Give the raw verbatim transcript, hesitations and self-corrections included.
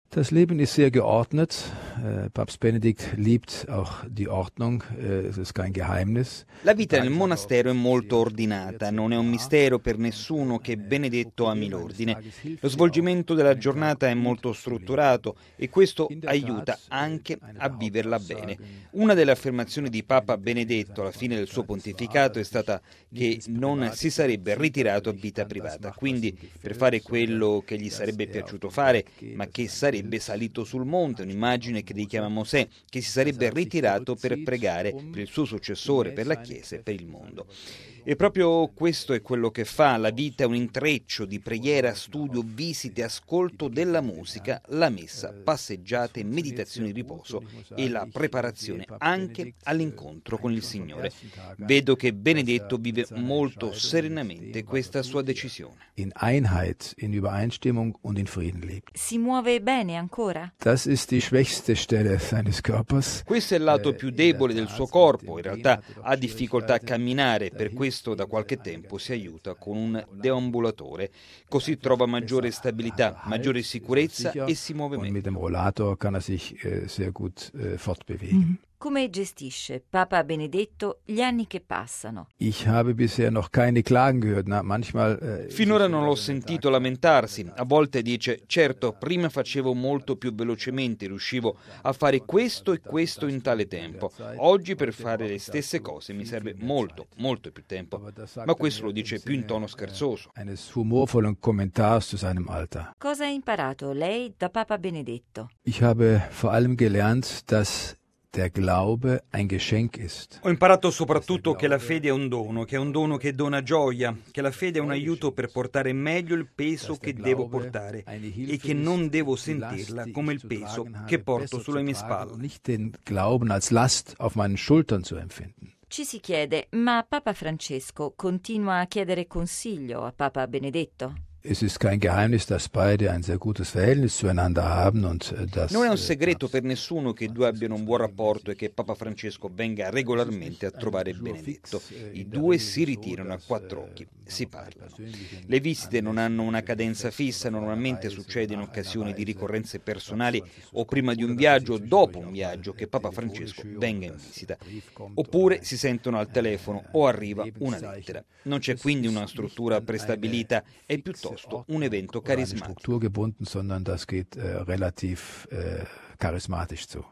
Das Leben ist sehr geordnet. Papst Benedikt liebt auch die Ordnung. Es ist kein Geheimnis. La vita nel monastero è molto ordinata, non è un mistero per nessuno che Benedetto ami l'ordine. Lo svolgimento della giornata è molto strutturato e questo aiuta anche a viverla bene. Una delle affermazioni di Papa Benedetto alla fine del suo pontificato è stata che non si sarebbe ritirato a vita privata, quindi per fare quello che gli sarebbe piaciuto fare, ma che sarebbe salito sul monte, un'immagine che richiama Mosè, che si sarebbe ritirato per pregare per il suo successore, per la Chiesa e per il mondo. E proprio questo è quello che fa. La vita è un intreccio di preghiera, studio, visite, ascolto della musica, la messa, passeggiate, meditazioni, riposo e la preparazione anche all'incontro con il Signore. Vedo che Benedetto vive molto serenamente questa sua decisione. In Einheit, in Übereinstimmung und in Frieden lebt. Si muove bene ancora? Das ist die schwächste Stelle seines Körpers. Questo è il lato più debole del suo corpo, in realtà ha difficoltà a camminare, per questo da qualche tempo si aiuta con un deambulatore, così trova maggiore stabilità, maggiore sicurezza e si muove meglio. Mit dem Rollator kann er sich sehr gut fortbewegen. Come gestisce Papa Benedetto gli anni che passano? Ich habe bisher noch keine Klagen gehört. Na, manchmal, äh, Finora non l'ho sentito lamentarsi. A volte dice: certo, prima facevo molto più velocemente, riuscivo a fare questo e questo in tale tempo. Oggi per fare le stesse cose mi serve molto, molto più tempo. Ma questo lo dice più in tono scherzoso. Eines humorvollen Kommentars zu seinem Alter. Cosa ha imparato lei da Papa Benedetto? Ich habe vor allem gelernt, dass der Glaube ein Geschenk ist. Ho imparato soprattutto che la fede è un dono, che è un dono che dona gioia, che la fede è un aiuto per portare meglio il peso che devo portare e che non devo sentirla come il peso che porto sulle mie spalle. Nicht den Glauben als Last auf meinen Schultern zu empfinden. Ci si chiede, ma Papa Francesco continua a chiedere consiglio a Papa Benedetto? Es ist kein Geheimnis, dass beide ein sehr gutes Verhältnis zueinander haben und dass Non è un segreto per nessuno che i due abbiano un buon rapporto e che Papa Francesco venga regolarmente a trovare Benedetto. I due si ritirano a quattro occhi, si parlano. Le visite non hanno una cadenza fissa, normalmente succede in occasioni di ricorrenze personali o prima di un viaggio o dopo un viaggio che Papa Francesco venga in visita. Oppure si sentono al telefono o arriva una lettera. Non c'è quindi una struttura prestabilita, è piuttosto un evento carismatico. strukturgebunden, sondern das geht äh, relativ äh, charismatisch zu.